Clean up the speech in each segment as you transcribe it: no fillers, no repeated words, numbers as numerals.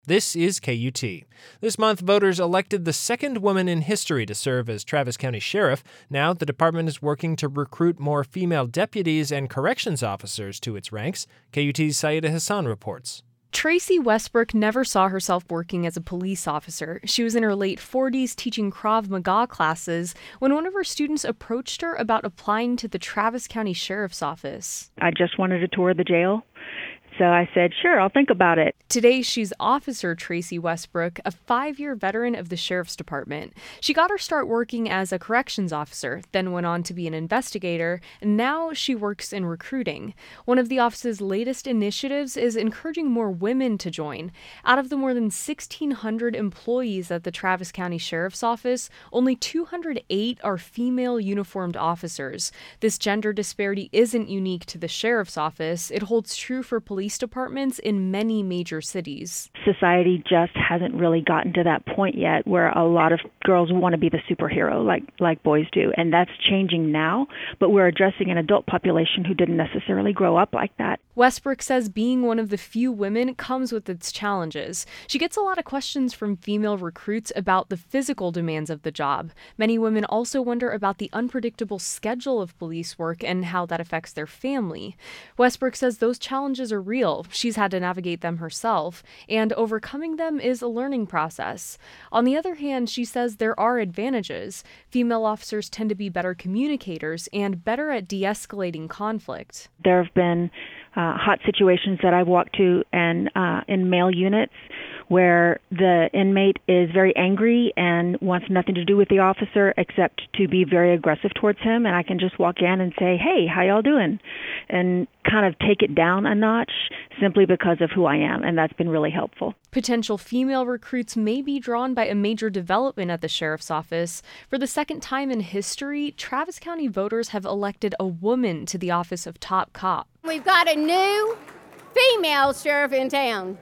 This is KUT. This month, voters elected the second woman in history to serve as Travis County Sheriff. Now, the department is working to recruit more female deputies and corrections officers to its ranks. KUT's Saida Hassan reports. Tracy Westbrook never saw herself working as a police officer. She was in her late 40s teaching Krav Maga classes when one of her students approached her about applying to the Travis County Sheriff's Office. I just wanted to tour the jail. So I said, sure, I'll think about it. Today, she's Officer Tracy Westbrook, a 5-year veteran of the Sheriff's Department. She got her start working as a corrections officer, then went on to be an investigator, and now she works in recruiting. One of the office's latest initiatives is encouraging more women to join. Out of the more than 1,600 employees at the Travis County Sheriff's Office, only 208 are female uniformed officers. This gender disparity isn't unique to the Sheriff's Office. It holds true for police departments in many major cities. Society just hasn't really gotten to that point yet where a lot of girls want to be the superhero like boys do, and that's changing now, but we're addressing an adult population who didn't necessarily grow up like that. Westbrook says being one of the few women comes with its challenges. She gets a lot of questions from female recruits about the physical demands of the job. Many women also wonder about the unpredictable schedule of police work and how that affects their family. Westbrook says those challenges are real. She's had to navigate them herself, and overcoming them is a learning process. On the other hand, she says there are advantages. Female officers tend to be better communicators and better at de-escalating conflict. There have been hot situations that I've walked to and in male units where the inmate is very angry and wants nothing to do with the officer except to be very aggressive towards him, and I can just walk in and say, hey, how y'all doing? And kind of take it down a notch simply because of who I am, and that's been really helpful. Potential female recruits may be drawn by a major development at the Sheriff's Office. For the second time in history, Travis County voters have elected a woman to the office of top cop. We've got a new female sheriff in town.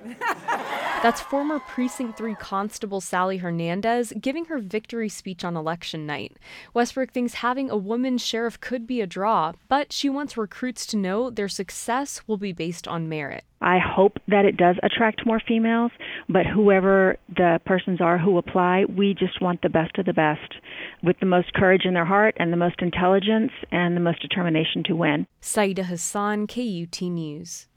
That's former Precinct 3 Constable Sally Hernandez giving her victory speech on election night. Westbrook thinks having a woman sheriff could be a draw, but she wants recruits to know their success will be based on merit. I hope that it does attract more females, but whoever the persons are who apply, we just want the best of the best, with the most courage in their heart and the most intelligence and the most determination to win. Saida Hassan, KUT News.